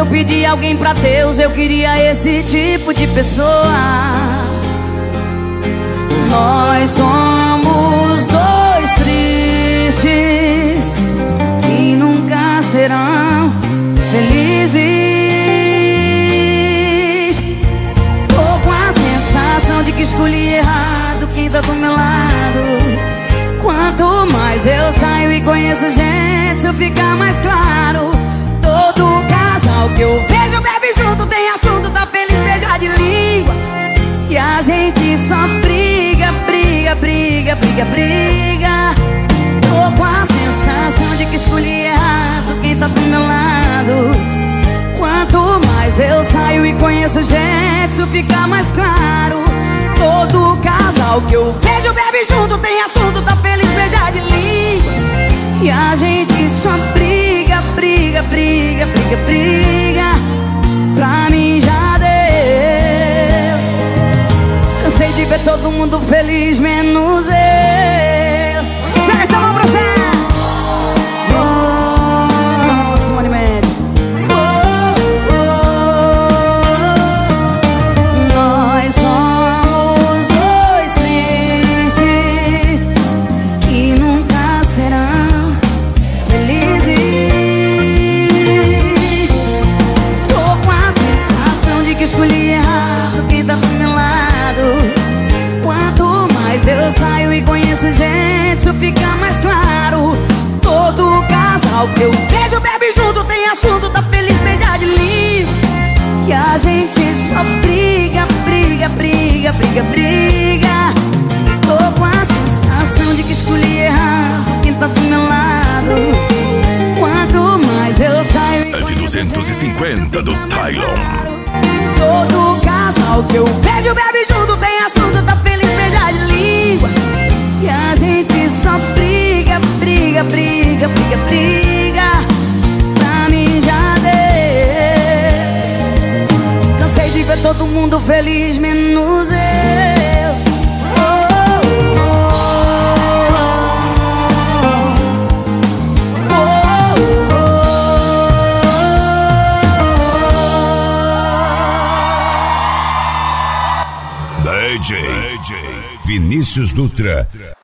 eu pedi alguém pra Deus, eu queria esse tipo de pessoa. Nós somos dois tristes que nunca serão felizes. Tô com a sensação de que escolhi errado quem tá do meu lado. Quanto mais eu saio e conheço gente, isso fica mais claro. Todo casal que eu vejo bebe junto, tem assunto, tá feliz, beija de língua. E a gente só briga, briga, briga, briga, briga. Tô com a sensação de que escolhi errado quem tá do meu lado. Quanto mais eu saio e conheço gente, isso fica mais claro. Todo casal que eu vejo bebe junto, tem assunto, tá feliz, beija de língua. E a gente só briga, briga, briga, briga, briga. Pra mim já deu. Cansei de ver todo mundo feliz, menos eu. Joga essa mão pra você. Oh, Simone Mendes. Oh, oh, oh. Nós somos dois tristes que nunca serão felizes. Tô com a sensação de que escolhi errado quem tá do meu lado. Quanto mais eu saio e conheço gente, isso fica mais claro. Todo casal que eu vejo bebe junto, tem assunto, tá feliz, beija de língua. E a gente só briga, briga, briga, briga, briga. Tô com a sensação de que escolhi errado quem tá do meu lado. Quanto mais eu saio e F250 do Tylon. todo casal que eu vejo bebe junto, tem assunto, tá feliz, beija de língua. E a gente só briga, briga, briga, briga, briga. Pra mim já deu. Cansei de ver todo mundo feliz, menos eu. Oh, oh, oh, oh. DJ Vinícius Dutra.